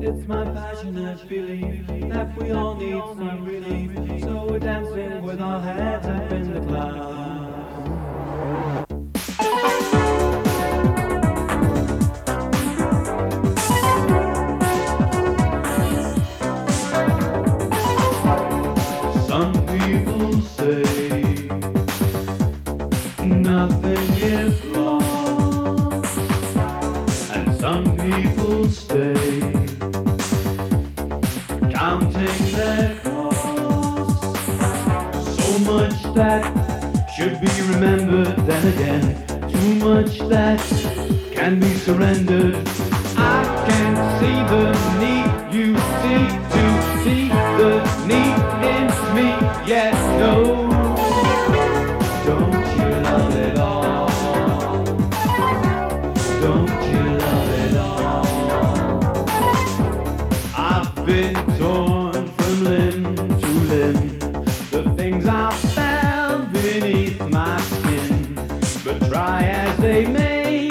It's my passionate belief that we all need some relief, so we're dancing with our heads up in the clouds. Some people say nothing is lost, and some people stay counting their costs. So much that should be remembered, then again, too much that can be surrendered. I can see the need you see to see the need in me. Yes, no. Don't you love it all? Don't you love it all? I've been torn from limb to limb. The things I found beneath my skin. But try as they may,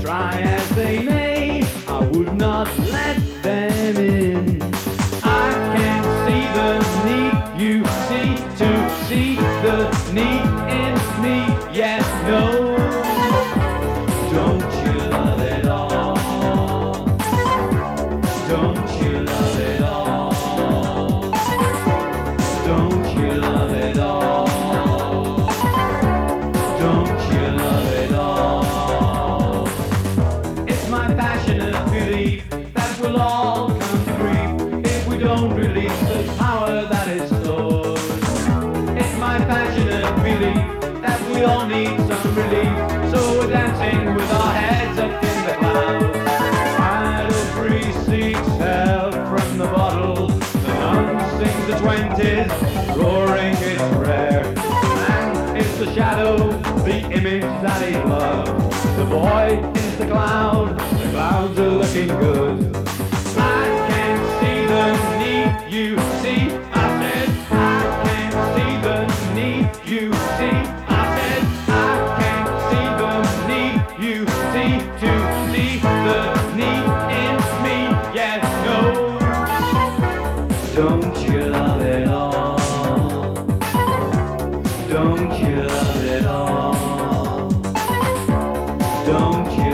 I would not let them in. I can see the need you see to see the need in me. Yes, no. Don't you love it all? Don't you love it all? Don't you love it all? Don't you love it all? It's my passionate belief that we'll all come to grief if we don't release the power that is stored. It's my passionate belief that we all need some relief, so we're dancing with our heads up in the clouds. Idle free seeks help from the bottle. The nun sings the 20s, roaring it's rare. And it's the shadow, the image that is love. The boy is the clouds are looking good. I can see the need you see. I said I can see the need you see. I said I can see the need you see to see the need in me. Yes, no. Don't you love it all? Don't you love it all? Don't you